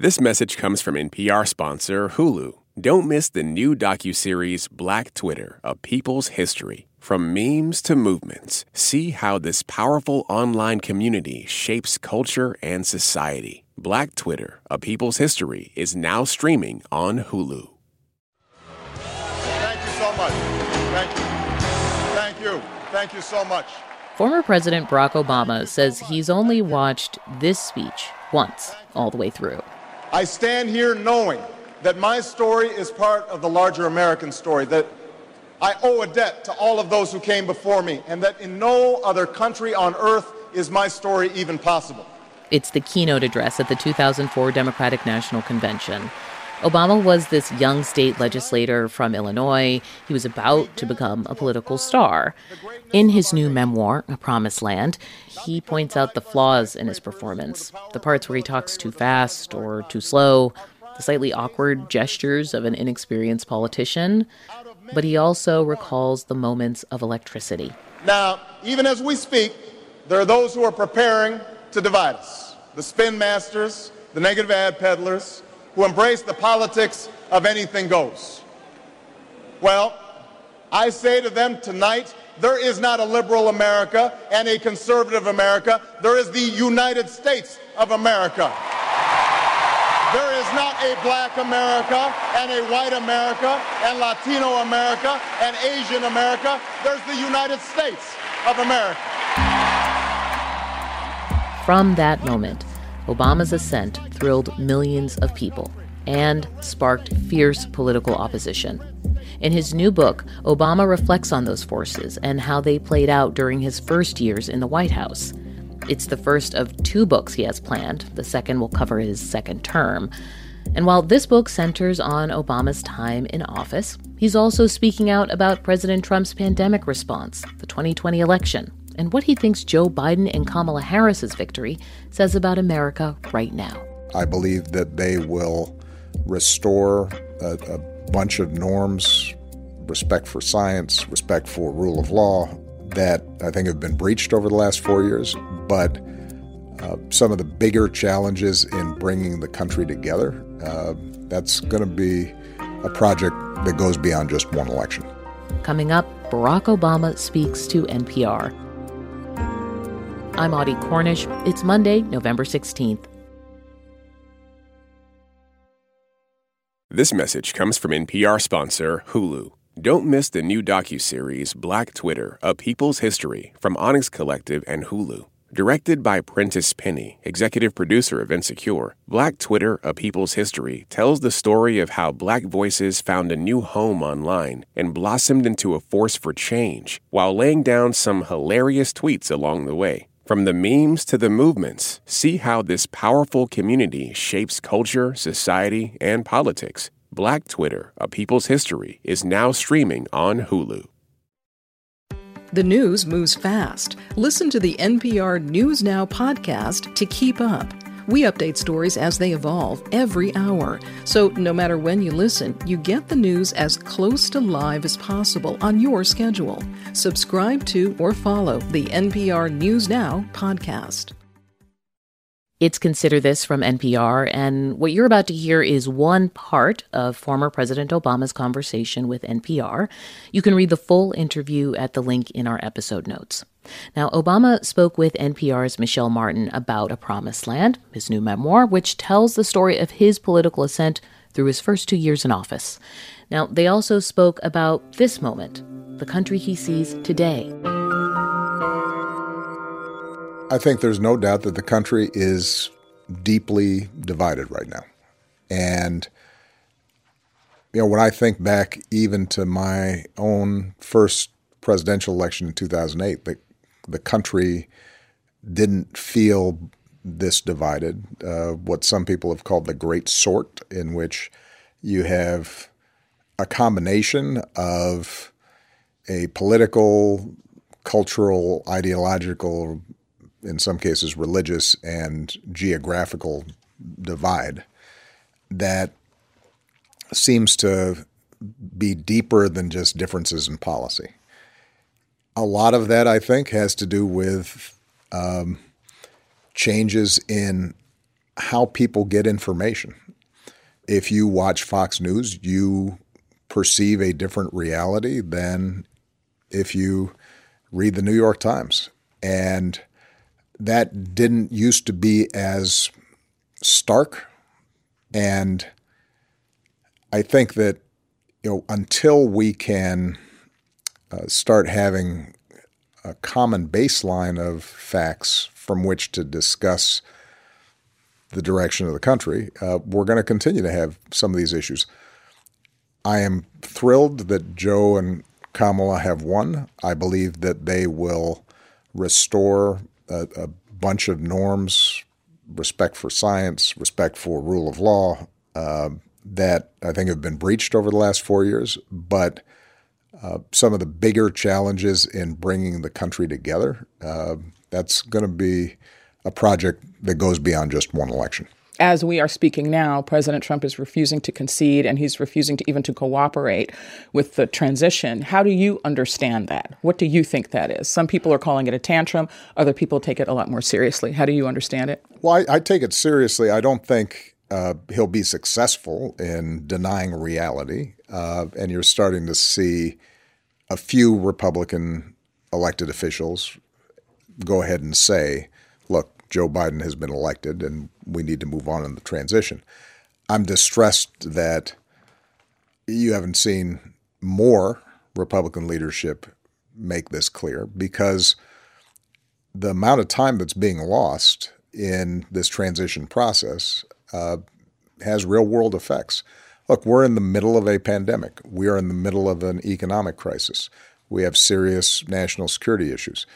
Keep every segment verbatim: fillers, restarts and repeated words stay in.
This message comes from N P R sponsor Hulu. Don't miss the new docuseries Black Twitter, A People's History. From memes to movements, see how this powerful online community shapes culture and society. Black Twitter, A People's History is now streaming on Hulu. Thank you so much. Thank you. Thank you. Thank you so much. Former President Barack Obama says he's only watched this speech once, all the way through. I stand here knowing that my story is part of the larger American story, that I owe a debt to all of those who came before me, and that in no other country on earth is my story even possible. It's the keynote address at the two thousand four Democratic National Convention. Obama was this young state legislator from Illinois. He was about to become a political star. In his new memoir, A Promised Land, he points out the flaws in his performance, the parts where he talks too fast or too slow, the slightly awkward gestures of an inexperienced politician. But he also recalls the moments of electricity. Now, even as we speak, there are those who are preparing to divide us. The spin masters, the negative ad peddlers, who embrace the politics of anything goes. Well, I say to them tonight, there is not a liberal America and a conservative America. There is the United States of America. There is not a black America and a white America and Latino America and Asian America. There's the United States of America. From that moment, Obama's ascent thrilled millions of people and sparked fierce political opposition. In his new book, Obama reflects on those forces and how they played out during his first years in the White House. It's the first of two books he has planned. The second will cover his second term. And while this book centers on Obama's time in office, he's also speaking out about President Trump's pandemic response, the twenty twenty election, and what he thinks Joe Biden and Kamala Harris's victory says about America right now. I believe that they will restore a, a bunch of norms, respect for science, respect for rule of law, that I think have been breached over the last four years. But uh, some of the bigger challenges in bringing the country together, uh, that's going to be a project that goes beyond just one election. Coming up, Barack Obama speaks to N P R. I'm Audie Cornish. It's Monday, November sixteenth. This message comes from N P R sponsor Hulu. Don't miss the new docuseries Black Twitter, A People's History from Onyx Collective and Hulu. Directed by Prentice Penny, executive producer of Insecure, Black Twitter, A People's History tells the story of how Black voices found a new home online and blossomed into a force for change while laying down some hilarious tweets along the way. From the memes to the movements, see how this powerful community shapes culture, society, and politics. Black Twitter, A People's History is now streaming on Hulu. The news moves fast. Listen to the N P R News Now podcast to keep up. We update stories as they evolve every hour. So no matter when you listen, you get the news as close to live as possible on your schedule. Subscribe to or follow the N P R News Now podcast. It's Consider This from N P R, and what you're about to hear is one part of former President Obama's conversation with N P R. You can read the full interview at the link in our episode notes. Now, Obama spoke with N P R's Michelle Martin about A Promised Land, his new memoir, which tells the story of his political ascent through his first two years in office. Now, they also spoke about this moment, the country he sees today. I think there's no doubt that the country is deeply divided right now. And, you know, when I think back even to my own first presidential election in two thousand eight, the, the country didn't feel this divided, uh, what some people have called the great sort, in which you have a combination of a political, cultural, ideological, in some cases religious and geographical divide that seems to be deeper than just differences in policy. A lot of that, I think, has to do with um, changes in how people get information. If you watch Fox News, you perceive a different reality than if you read the New York Times. And that didn't used to be as stark. And I think that, you know, until we can uh, start having a common baseline of facts from which to discuss the direction of the country, uh, we're going to continue to have some of these issues. I am thrilled that Joe and Kamala have won. I believe that they will restore a, a bunch of norms, respect for science, respect for rule of law, uh, that I think have been breached over the last four years. But uh, some of the bigger challenges in bringing the country together, uh, that's going to be a project that goes beyond just one election. As we are speaking now, President Trump is refusing to concede, and he's refusing to even to cooperate with the transition. How do you understand that? What do you think that is? Some people are calling it a tantrum. Other people take it a lot more seriously. How do you understand it? Well, I, I take it seriously. I don't think uh, he'll be successful in denying reality. Uh, and you're starting to see a few Republican elected officials go ahead and say, look, Joe Biden has been elected and we need to move on in the transition. I'm distressed that you haven't seen more Republican leadership make this clear, because the amount of time that's being lost in this transition process uh, has real-world effects. Look, we're in the middle of a pandemic. We are in the middle of an economic crisis. We have serious national security issues.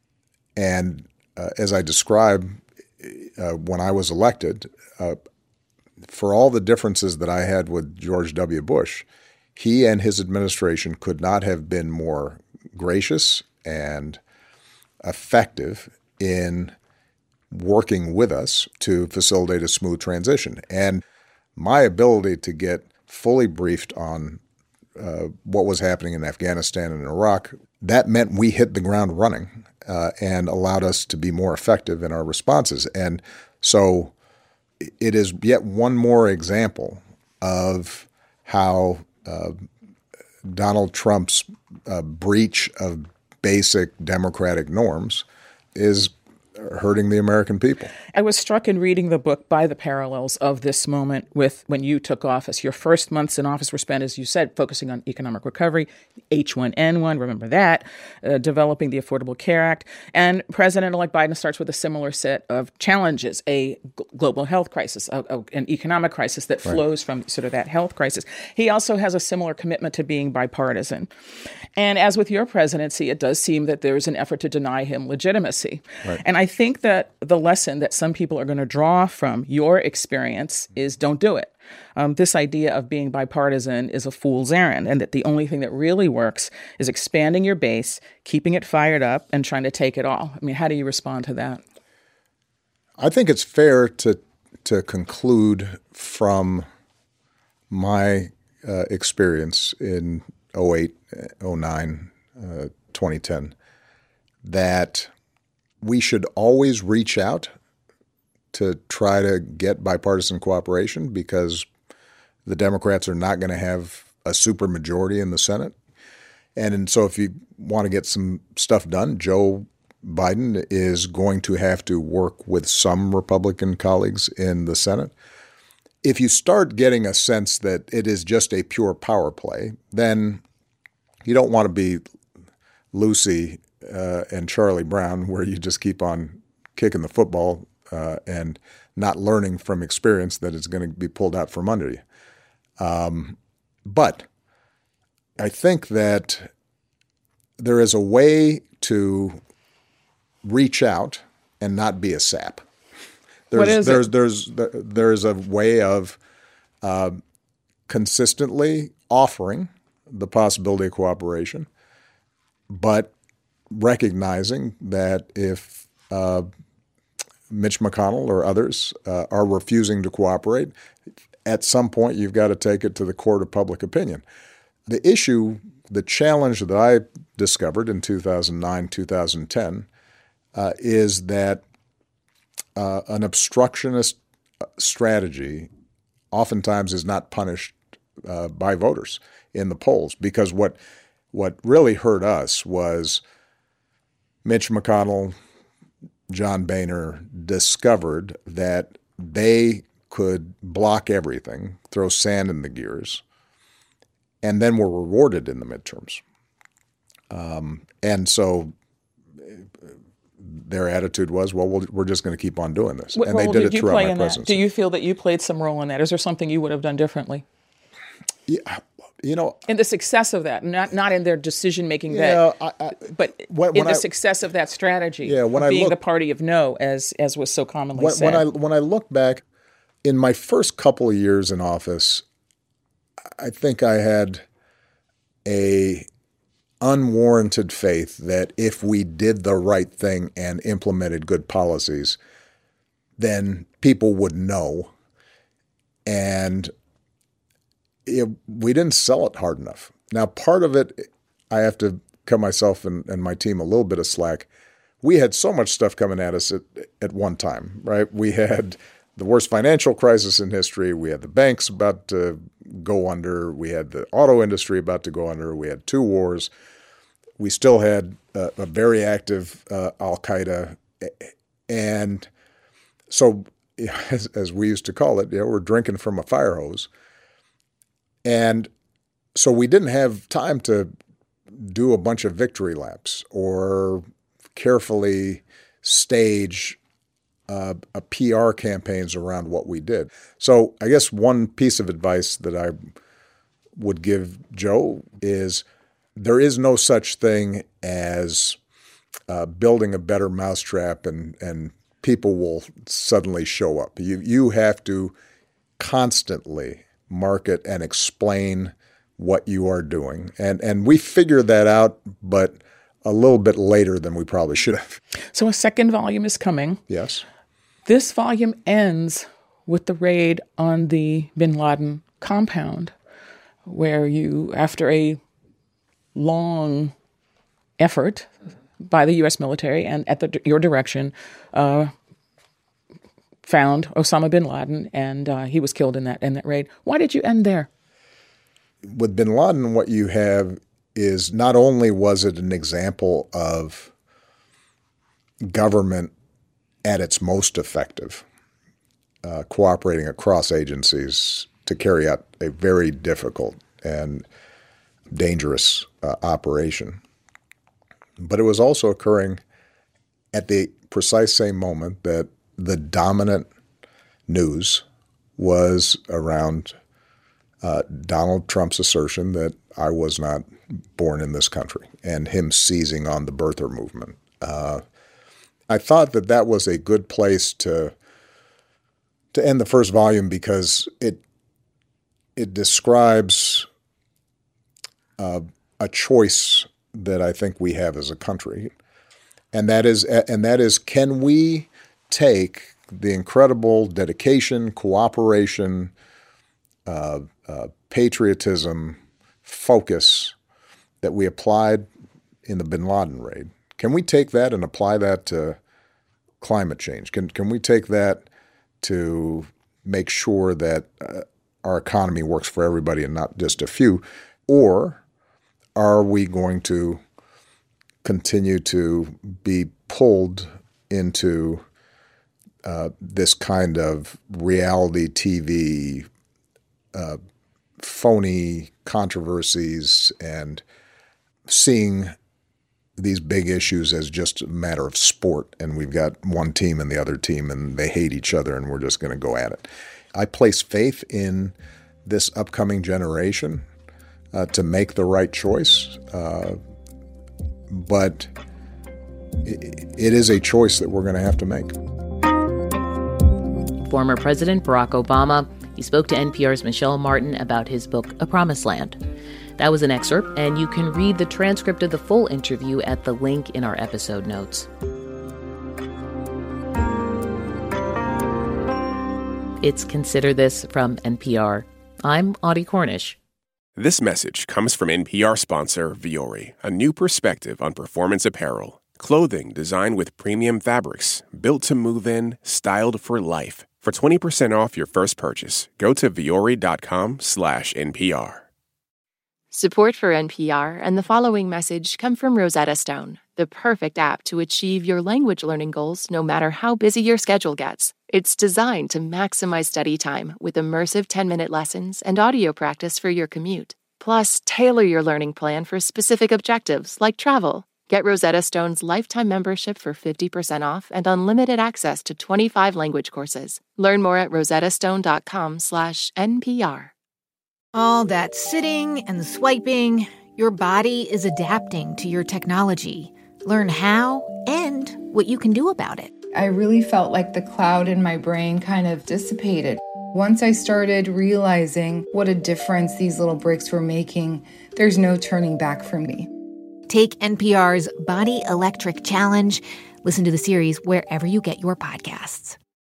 And Uh, as I described uh, when I was elected, uh, for all the differences that I had with George W. Bush, he and his administration could not have been more gracious and effective in working with us to facilitate a smooth transition. And my ability to get fully briefed on uh, what was happening in Afghanistan and Iraq, that meant we hit the ground running. Uh, and allowed us to be more effective in our responses. And so it is yet one more example of how uh, Donald Trump's uh, breach of basic democratic norms is hurting the American people. I was struck in reading the book by the parallels of this moment with when you took office. Your first months in office were spent, as you said, focusing on economic recovery, H one N one, remember that, uh, developing the Affordable Care Act. And President-elect Biden starts with a similar set of challenges, a g- global health crisis, a, a, an economic crisis that Right. flows from sort of that health crisis. He also has a similar commitment to being bipartisan. And as with your presidency, it does seem that there's an effort to deny him legitimacy. Right. And I think that the lesson that some people are going to draw from your experience is don't do it. Um, this idea of being bipartisan is a fool's errand, and that the only thing that really works is expanding your base, keeping it fired up, and trying to take it all. I mean, how do you respond to that? I think it's fair to to conclude from my uh, experience in oh eight, oh nine, uh, twenty ten that we should always reach out to try to get bipartisan cooperation, because the Democrats are not going to have a supermajority in the Senate. And, and so if you want to get some stuff done, Joe Biden is going to have to work with some Republican colleagues in the Senate. If you start getting a sense that it is just a pure power play, then you don't want to be Lucy uh, and Charlie Brown, where you just keep on kicking the football uh, and not learning from experience that it's going to be pulled out from under you. Um, but I think that there is a way to reach out and not be a sap. There's, What is there's, it? There's, there's, there's a way of uh, consistently offering the possibility of cooperation, but recognizing that if uh, Mitch McConnell or others uh, are refusing to cooperate, at some point you've got to take it to the court of public opinion. The issue, the challenge that I discovered in two thousand nine, two thousand ten uh, is that uh, an obstructionist strategy oftentimes is not punished uh, by voters in the polls, because what what really hurt us was Mitch McConnell, John Boehner discovered that they could block everything, throw sand in the gears, and then were rewarded in the midterms. Um, and so their attitude was, well, we'll we're just going to keep on doing this. What and they role did, did it you throughout play my in presidency. that? Do you feel that you played some role in that? Is there something you would have done differently? Yeah, you know, in the success of that, not not in their decision making, yeah, that, I, I, but when, in when the I, success of that strategy. Yeah, when of I being look, the party of no, as as was so commonly when, said. When I when I look back, in my first couple of years in office, I think I had a unwarranted faith that if we did the right thing and implemented good policies, then people would know. And it, we didn't sell it hard enough. Now, part of it, I have to cut myself and, and my team a little bit of slack. We had so much stuff coming at us at, at one time, right? We had the worst financial crisis in history. We had the banks about to go under. We had the auto industry about to go under. We had two wars. We still had a, a very active uh, Al-Qaeda. And so, as, as we used to call it, you know, we're drinking from a fire hose. And so we didn't have time to do a bunch of victory laps or carefully stage uh, a P R campaigns around what we did. So I guess one piece of advice that I would give Joe is there is no such thing as uh, building a better mousetrap and, and people will suddenly show up. You you have to constantly market and explain what you are doing. And and we figured that out, but a little bit later than we probably should have. So a second volume is coming. Yes. This volume ends with the raid on the bin Laden compound, where you, after a long effort by the U S military and at the, your direction, uh, found Osama bin Laden, and uh, he was killed in that in that raid. Why did you end there? With bin Laden, what you have is not only was it an example of government at its most effective, uh, cooperating across agencies to carry out a very difficult and dangerous uh, operation, but it was also occurring at the precise same moment that the dominant news was around uh, Donald Trump's assertion that I was not born in this country and him seizing on the birther movement. Uh, I thought that that was a good place to to end the first volume because it it describes uh, a choice that I think we have as a country, and that is and that is can we take the incredible dedication, cooperation, uh, uh, patriotism, focus that we applied in the bin Laden raid. Can we take that and apply that to climate change? Can can we take that to make sure that uh, our economy works for everybody and not just a few? Or are we going to continue to be pulled into uh, this kind of reality T V, uh, phony controversies, and seeing these big issues as just a matter of sport, and we've got one team and the other team, and they hate each other, and we're just going to go at it? I place faith in this upcoming generation uh, to make the right choice, uh, but it, it is a choice that we're going to have to make. Former President Barack Obama. He spoke to N P R's Michelle Martin about his book, A Promised Land. That was an excerpt, and you can read the transcript of the full interview at the link in our episode notes. It's Consider This from N P R. I'm Audie Cornish. This message comes from N P R sponsor Vuori, a new perspective on performance apparel. Clothing designed with premium fabrics, built to move in, styled for life. For twenty percent off your first purchase, go to Vuori.com slash NPR. Support for N P R and the following message come from Rosetta Stone, the perfect app to achieve your language learning goals no matter how busy your schedule gets. It's designed to maximize study time with immersive ten-minute lessons and audio practice for your commute. Plus, tailor your learning plan for specific objectives like travel. Get Rosetta Stone's lifetime membership for fifty percent off and unlimited access to twenty-five language courses. Learn more at rosettastone.com slash NPR. All that sitting and swiping, your body is adapting to your technology. Learn how and what you can do about it. I really felt like the cloud in my brain kind of dissipated. Once I started realizing what a difference these little breaks were making, there's no turning back for me. Take N P R's Body Electric Challenge. Listen to the series wherever you get your podcasts.